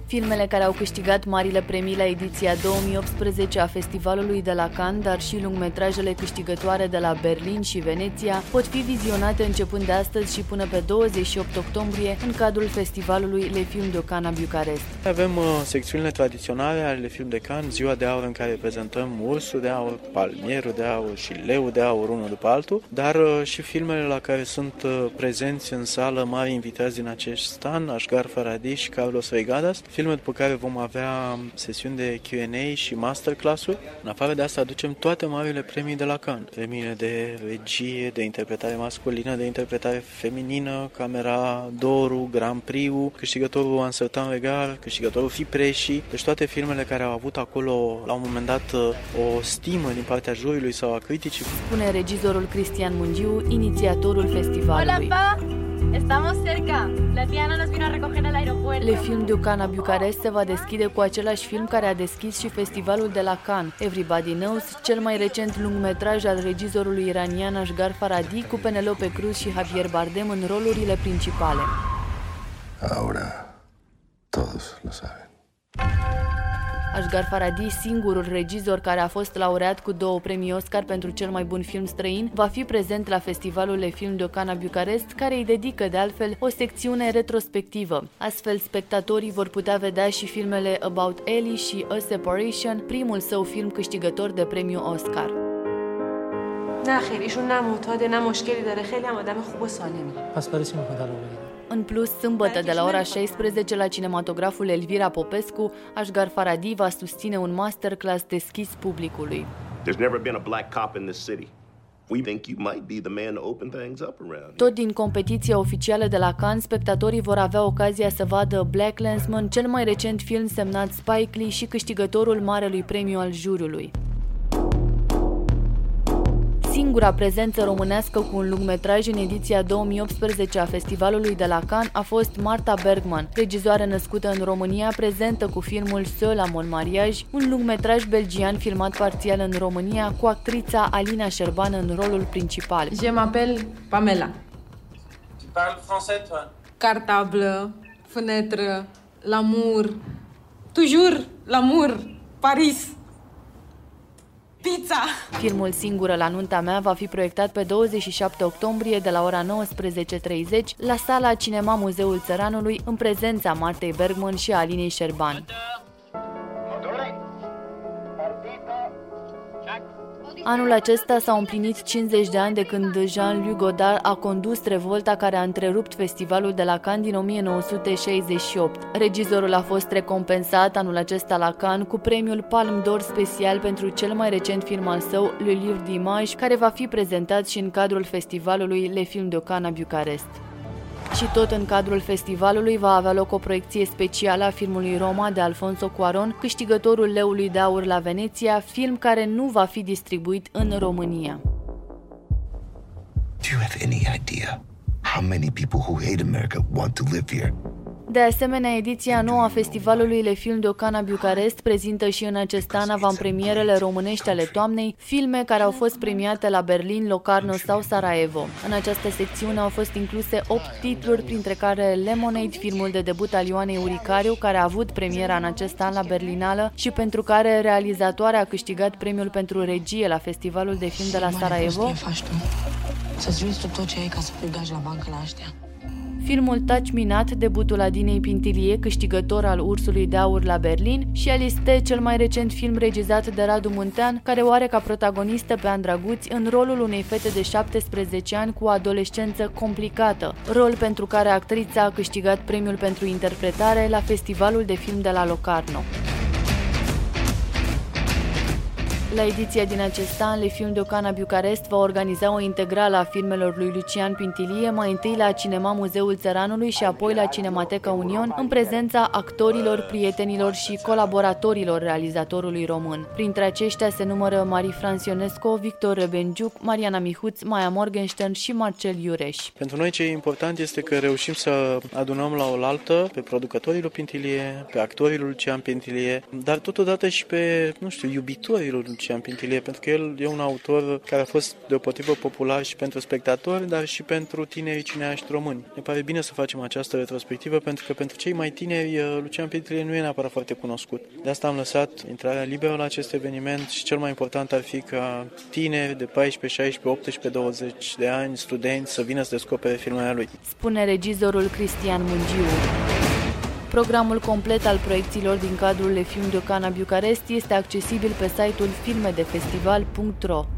Filmele care au câștigat marile premii la ediția 2018 a Festivalului de la Cannes, dar și lungmetrajele câștigătoare de la Berlin și Veneția, pot fi vizionate începând de astăzi și până pe 28 octombrie în cadrul festivalului Le Film de Cannes Bucarest. Avem secțiunile tradiționale ale Le Film de Cannes, ziua de aur în care prezentăm ursul de aur, palmierul de aur și leul de aur unul după altul, dar și filmele la care sunt prezenți în sală mari invitați din acest an, Asghar Farhadi și Carlos Reigadas, filme după care vom avea sesiuni de Q&A și masterclass-uri. În afară de asta aducem toate marile premii de la Cannes, premiile de regie, de interpretare masculină, de interpretare feminină, Camera d'Oru, Grand Prix-ul, câștigătorul Un Certain Regard, câștigătorul Fipresci, deci toate filmele care au avut acolo la un moment dat o stimă din partea juriului sau a criticii. Spune regizorul Cristian Mungiu, inițiatorul festivalului. Estamos cerca. La Tiana nos vino a recoger al aeropuerto. Le Film de Cannes Bucarest se va deschide cu același film care a deschis și festivalul de la Cannes, Everybody Knows, cel mai recent lungmetraj al regizorului iranian Asghar Farhadi cu Penelope Cruz și Javier Bardem în rolurile principale. Ahora todos lo saben. Asghar Farhadi, singurul regizor care a fost laureat cu 2 premii Oscar pentru cel mai bun film străin, va fi prezent la festivalul Le Film de Cannes Bucarest, care îi dedică de altfel o secțiune retrospectivă. Astfel, spectatorii vor putea vedea și filmele About Ellie și A Separation, primul său film câștigător de premiu Oscar. نه خیلی ایشون نه معتاده نه مشکلی داره خیلی هم آدم خوب و سالمی. پس برای چی میخواد الان بگیره؟ În plus, sâmbătă de la ora 16 la cinematograful Elvira Popescu, Asghar Farhadi va susține un masterclass deschis publicului. There's never been a black cop in this city. We think you might be the man to open things up around. Tot din competiția oficială de la Cannes, spectatorii vor avea ocazia să vadă Black Klansman, cel mai recent film semnat Spike Lee și câștigătorul Marelui Premiu al juriului. Singura prezență românească cu un lungmetraj în ediția 2018 a Festivalului de la Cannes a fost Marta Bergman, regizoară născută în România, prezentă cu filmul Seul à mon mariage, un lungmetraj belgian filmat parțial în România cu actrița Alina Șerban în rolul principal. Je m'appelle Pamela. Tu parles français, toi? Cartable, fenêtre, l'amour, toujours l'amour, Paris. Pizza! Filmul Singură la nunta mea va fi proiectat pe 27 octombrie de la ora 19:30 la sala Cinema Muzeul Țăranului în prezența Martei Bergman și a Alinei Șerban. Anul acesta s-au împlinit 50 de ani de când Jean-Luc Godard a condus revolta care a întrerupt festivalul de la Cannes din 1968. Regizorul a fost recompensat anul acesta la Cannes cu premiul Palme d'Or special pentru cel mai recent film al său, Le Livre d'Images, care va fi prezentat și în cadrul festivalului Le Film de Cannes Bucarest. Și tot în cadrul festivalului va avea loc o proiecție specială a filmului Roma de Alfonso Cuarón, câștigătorul Leului de Aur la Veneția, film care nu va fi distribuit în România. Do you have any idea how many people who hate America want to live here? De asemenea, ediția nouă a Festivalului Le Film de Cannes Bucarest prezintă și în acest an avantpremierele românești ale toamnei, filme care au fost premiate la Berlin, Locarno sau Sarajevo. În această secțiune au fost incluse 8 titluri, printre care Lemonade, filmul de debut al Ioanei Uricariu, care a avut premiera în acest an la Berlinală și pentru care realizatoarea a câștigat premiul pentru regie la Festivalul de Film de la Sarajevo. Să-ți vinzi tu tot ce ai ca să pui gaji la bancă la ăștia. Filmul Taci Minat, debutul Adinei Pintilie, câștigător al Ursului de Aur la Berlin, și Aliste, cel mai recent film regizat de Radu Muntean, care o are ca protagonistă pe Andra Guți în rolul unei fete de 17 ani cu o adolescență complicată, rol pentru care actrița a câștigat premiul pentru interpretare la Festivalul de Film de la Locarno. La ediția din acest an, Le Film de Cannes Bucarest va organiza o integrală a filmelor lui Lucian Pintilie, mai întâi la Cinema Muzeul Țăranului și apoi la Cinemateca Union, în prezența actorilor, prietenilor și colaboratorilor realizatorului român. Printre aceștia se numără Marie-France Ionesco, Victor Rebenjuc, Mariana Mihuț, Maia Morgenstern și Marcel Iureș. Pentru noi ce e important este că reușim să adunăm la oaltă pe producătorii lui Pintilie, pe actorii lui Lucian Pintilie, dar totodată și pe, iubitorii lui Lucian Lucian Pintilie, pentru că el e un autor care a fost deopotrivă popular și pentru spectatori, dar și pentru tinerii cineaști români. Ne pare bine să facem această retrospectivă, pentru că pentru cei mai tineri Lucian Pintilie nu e neapărat foarte cunoscut. De asta am lăsat intrarea liberă la acest eveniment și cel mai important ar fi ca tineri de 14, 16, 18, 20 de ani, studenți, să vină să descopere filmele lui. Spune regizorul Cristian Mungiu. Programul complet al proiecțiilor din cadrul Le Film de Cannes București este accesibil pe site-ul filmedefestival.ro.